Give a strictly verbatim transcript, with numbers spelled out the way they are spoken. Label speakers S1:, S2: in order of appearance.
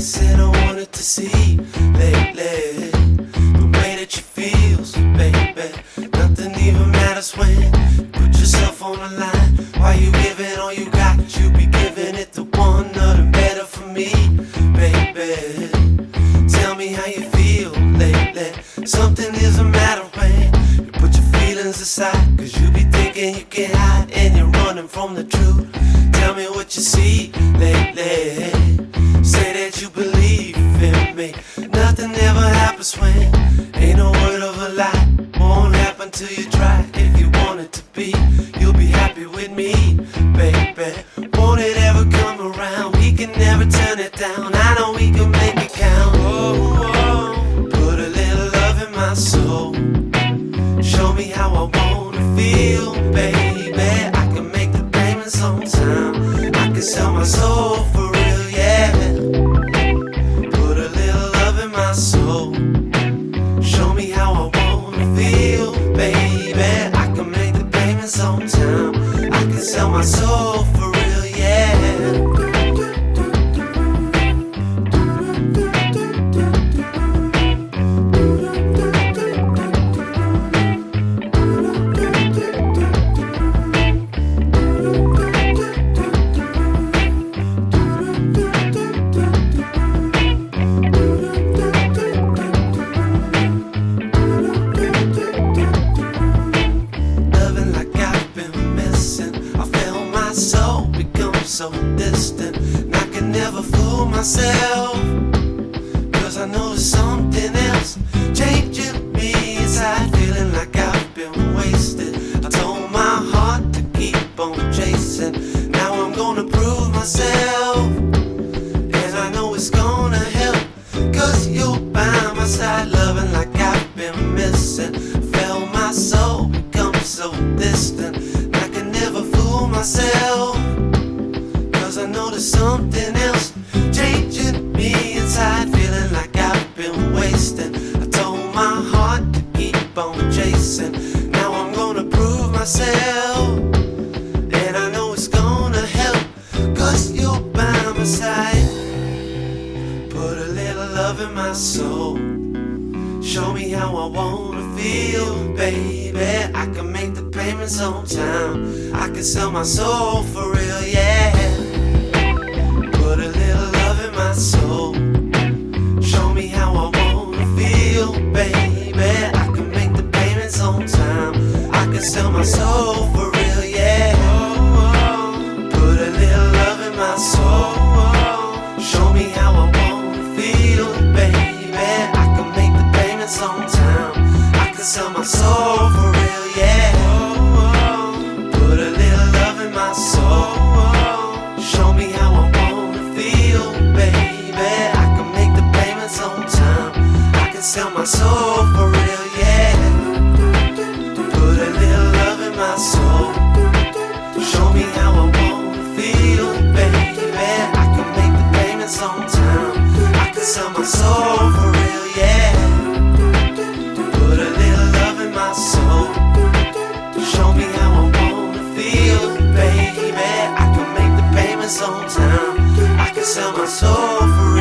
S1: said I wanted to see lately the way that you feels, baby. Nothing even matters when you put yourself on the line. Why you giving all you got? You be giving it to one, nothing better for me, baby. Tell me how you feel lately. Something isn't matter when you put your feelings aside, cause you be thinking you can hide and you're running from the truth. Tell me what you see lately. Say that you believe in me. Nothing ever happens when ain't no word of a lie. Won't happen till you try. If you want it to be, you'll be happy with me, baby. Won't it ever come around? We can never turn it down. I know we can make it count. Oh, oh. Put a little love in my soul. Show me how I wanna feel, baby. I can make the payments on time. I can sell my soul for real, yeah. Put a little love in my soul. Show me how I wanna feel, baby. I can make the payments on time. I can sell my soul for real, yeah. So distant, and I can never fool myself, cause I know there's something else changing me inside, feeling like I've been wasted. I told my heart to keep on chasing. Now I'm gonna prove myself, and I know it's gonna help, cause you're by my side, loving like I've been missing. Felt my soul become so distant, and I can never fool myself, I know there's something else changing me inside, feeling like I've been wasting. I told my heart to keep on chasing. Now I'm gonna prove myself, and I know it's gonna help, cause you're by my side. Put a little love in my soul. Show me how I wanna feel, baby. I can make the payments on time. I can sell my soul for real, yeah. Put a little love in my soul. Show me how I wanna feel, baby. I can make the payments on time. I can sell my soul for real, yeah. Put a little love in my soul. Show me how I wanna feel, baby. I can make the payments on time. I can sell my soul for real, yeah. Put a little love in my soul. Show me how I wanna feel, baby. I can make the payments on time. I can sell my soul for real, yeah. Put a little love in my soul. Show me how I wanna feel, baby. I can make the payments on time. I can sell my soul for real, yeah. Put a little love in my soul. Show me how I wanna feel, baby. I can make the payments on time. I can sell my soul for